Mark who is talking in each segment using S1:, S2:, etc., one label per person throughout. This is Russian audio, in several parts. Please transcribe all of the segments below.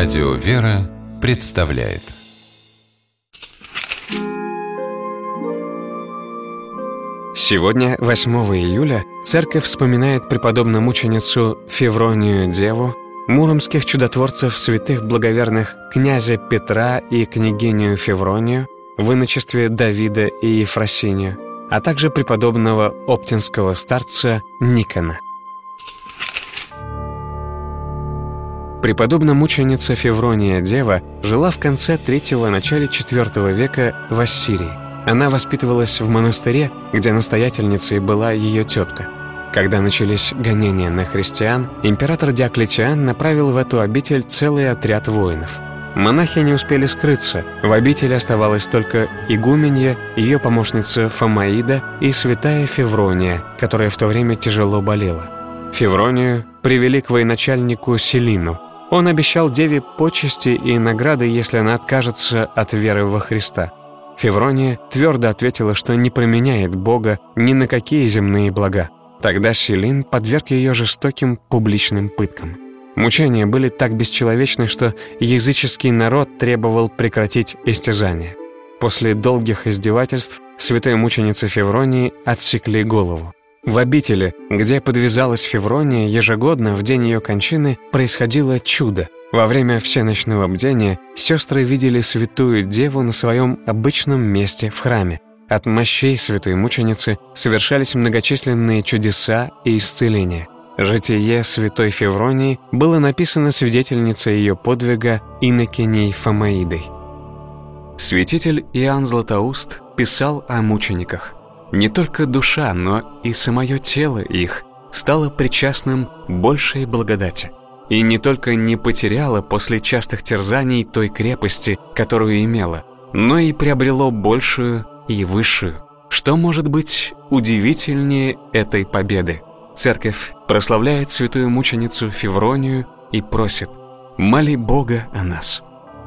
S1: Радио «Вера» представляет.
S2: Сегодня, 8 июля, Церковь вспоминает преподобно-мученицу Февронию Деву, муромских чудотворцев святых благоверных князя Петра и княгиню Февронию в иночестве Давида и Ефросинию, а также преподобного оптинского старца Никона. Преподобно-мученица Феврония Дева жила в конце III – начале IV века в Ассирии. Она воспитывалась в монастыре, где настоятельницей была ее тетка. Когда начались гонения на христиан, император Диоклетиан направил в эту обитель целый отряд воинов. Монахи не успели скрыться, в обители оставалась только игуменья, ее помощница Фомаида и святая Феврония, которая в то время тяжело болела. Февронию привели к военачальнику Селину. Он обещал деве почести и награды, если она откажется от веры во Христа. Феврония твердо ответила, что не променяет Бога ни на какие земные блага. Тогда Селин подверг ее жестоким публичным пыткам. Мучения были так бесчеловечны, что языческий народ требовал прекратить истязание. После долгих издевательств святой мученице Февронии отсекли голову. В обители, где подвязалась Феврония, ежегодно в день ее кончины происходило чудо. Во время всеночного бдения сестры видели святую Деву на своем обычном месте в храме. От мощей святой мученицы совершались многочисленные чудеса и исцеления. Житие святой Февронии было написано свидетельницей ее подвига инокиней Фомаидой. Святитель Иоанн Златоуст писал о мучениках. Не только душа, но и самое тело их стало причастным большей благодати. И не только не потеряло после частых терзаний той крепости, которую имело, но и приобрело большую и высшую. Что может быть удивительнее этой победы? Церковь прославляет святую мученицу Февронию и просит: «Моли Бога о нас».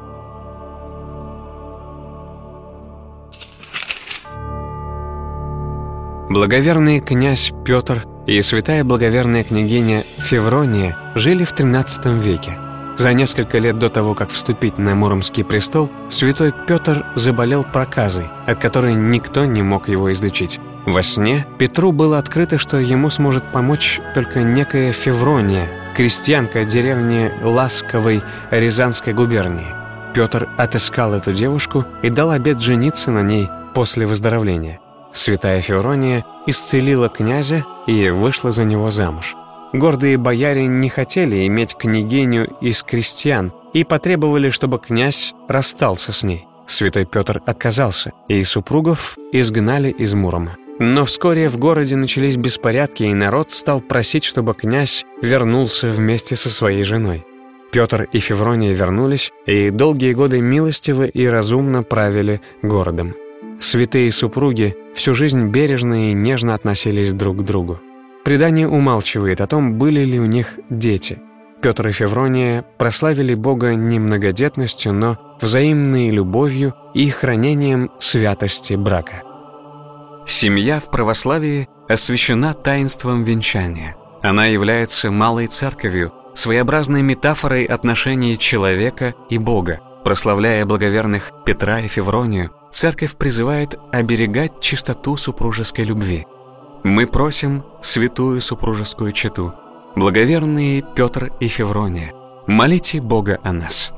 S2: Благоверный князь Петр и святая благоверная княгиня Феврония жили в XIII веке. За несколько лет до того, как вступить на Муромский престол, святой Петр заболел проказой, от которой никто не мог его излечить. Во сне Петру было открыто, что ему сможет помочь только некая Феврония, крестьянка деревни Ласковой Рязанской губернии. Петр отыскал эту девушку и дал обет жениться на ней после выздоровления. Святая Феврония исцелила князя и вышла за него замуж. Гордые бояре не хотели иметь княгиню из крестьян и потребовали, чтобы князь расстался с ней. Святой Петр отказался, и супругов изгнали из Мурома. Но вскоре в городе начались беспорядки, и народ стал просить, чтобы князь вернулся вместе со своей женой. Петр и Феврония вернулись, и долгие годы милостиво и разумно правили городом. Святые супруги всю жизнь бережно и нежно относились друг к другу. Предание умалчивает о том, были ли у них дети. Петр и Феврония прославили Бога не многодетностью, но взаимной любовью и хранением святости брака. Семья в православии освящена таинством венчания. Она является малой церковью, своеобразной метафорой отношений человека и Бога. Прославляя благоверных Петра и Февронию, Церковь призывает оберегать чистоту супружеской любви. Мы просим святую супружескую чету, благоверные Петр и Феврония, молите Бога о нас.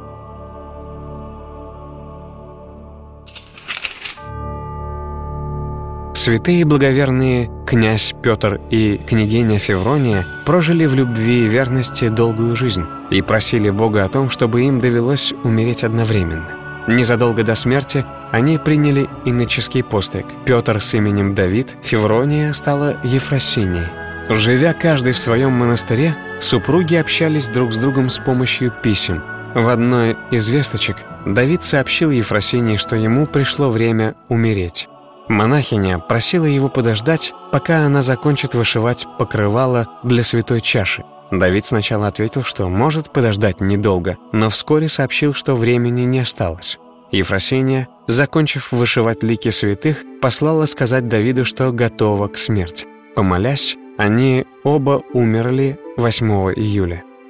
S2: Святые благоверные князь Петр и княгиня Феврония прожили в любви и верности долгую жизнь и просили Бога о том, чтобы им довелось умереть одновременно. Незадолго до смерти они приняли иноческий постриг. Петр с именем Давид, Феврония стала Ефросинией. Живя каждый в своем монастыре, супруги общались друг с другом с помощью писем. В одной из весточек Давид сообщил Ефросинии, что ему пришло время умереть. Монахиня просила его подождать, пока она закончит вышивать покрывало для святой чаши. Давид сначала ответил, что может подождать недолго, но вскоре сообщил, что времени не осталось. Ефросиния, закончив вышивать лики святых, послала сказать Давиду, что готова к смерти. Помолясь, они оба умерли 8 июля.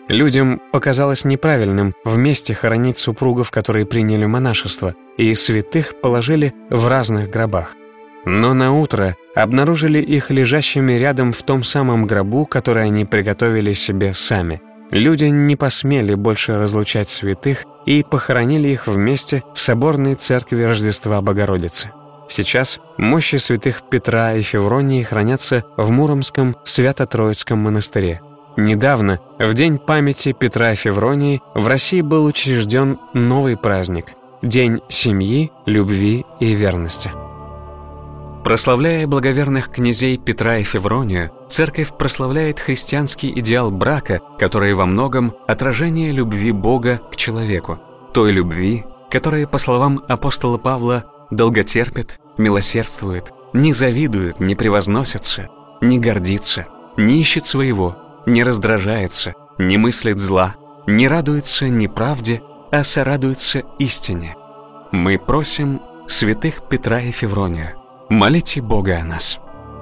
S2: Людям показалось неправильным вместе хоронить супругов, которые приняли монашество, и святых положили в разных гробах. Но наутро обнаружили их лежащими рядом в том самом гробу, который они приготовили себе сами. Люди не посмели больше разлучать святых и похоронили их вместе в соборной церкви Рождества Богородицы. Сейчас мощи святых Петра и Февронии хранятся в Муромском Свято-Троицком монастыре. Недавно, в день памяти Петра и Февронии, в России был учрежден новый праздник – День семьи, любви и верности. Прославляя благоверных князей Петра и Февронию, Церковь прославляет христианский идеал брака, который во многом отражение любви Бога к человеку, той любви, которая, по словам апостола Павла, долготерпит, милосердствует, не завидует, не превозносится, не гордится, не ищет своего, не раздражается, не мыслит зла, не радуется неправде, а сорадуется истине. Мы просим святых Петра и Февронию, молите Бога о нас.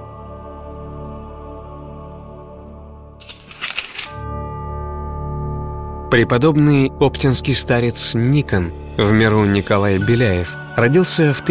S2: Преподобный оптинский старец Никон, в миру Николай Беляев, родился в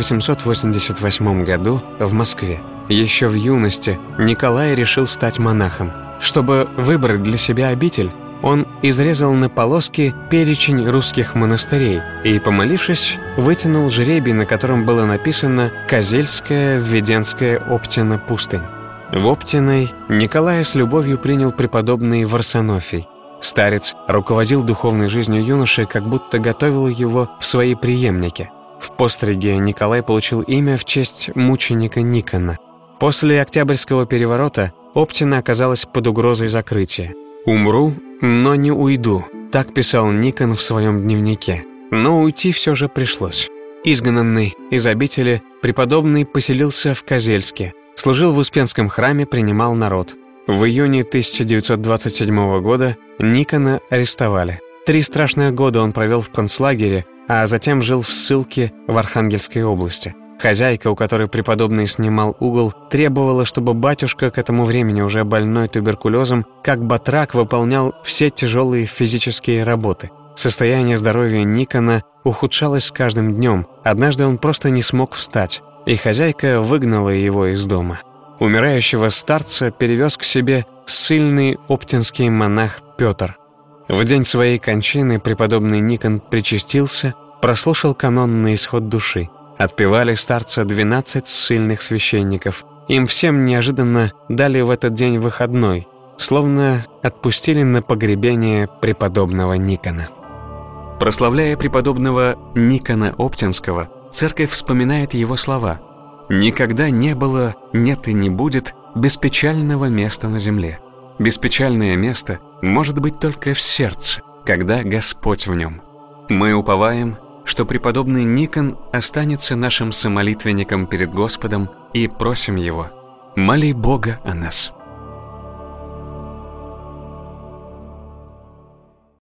S2: 1888 году в Москве. Еще в юности Николай решил стать монахом. Чтобы выбрать для себя обитель, он изрезал на полоски перечень русских монастырей и, помолившись, вытянул жребий, на котором было написано «Козельская Введенская Оптина пустынь». В Оптиной Николая с любовью принял преподобный Варсонофий. Старец руководил духовной жизнью юноши, как будто готовил его в свои преемники. В постриге Николай получил имя в честь мученика Никона. После Октябрьского переворота Оптина оказалась под угрозой закрытия. «Умру, но не уйду», — так писал Никон в своем дневнике. Но уйти все же пришлось. Изгнанный из обители, преподобный поселился в Козельске, служил в Успенском храме, принимал народ. В июне 1927 года Никона арестовали. 3 страшных года он провел в концлагере, а затем жил в ссылке в Архангельской области. Хозяйка, у которой преподобный снимал угол, требовала, чтобы батюшка, к этому времени уже больной туберкулезом, как батрак выполнял все тяжелые физические работы. Состояние здоровья Никона ухудшалось с каждым днем. Однажды он просто не смог встать, и хозяйка выгнала его из дома. Умирающего старца перевез к себе ссыльный оптинский монах Петр. В день своей кончины преподобный Никон причастился, прослушал канон на исход души. Отпевали старца 12 ссыльных священников. Им всем неожиданно дали в этот день выходной, словно отпустили на погребение преподобного Никона. Прославляя преподобного Никона Оптинского, Церковь вспоминает его слова: «Никогда не было, нет и не будет беспечального места на земле. Беспечальное место может быть только в сердце, когда Господь в нем». Мы уповаем, что преподобный Никон останется нашим самолитвенником перед Господом, и просим его: моли Бога о нас.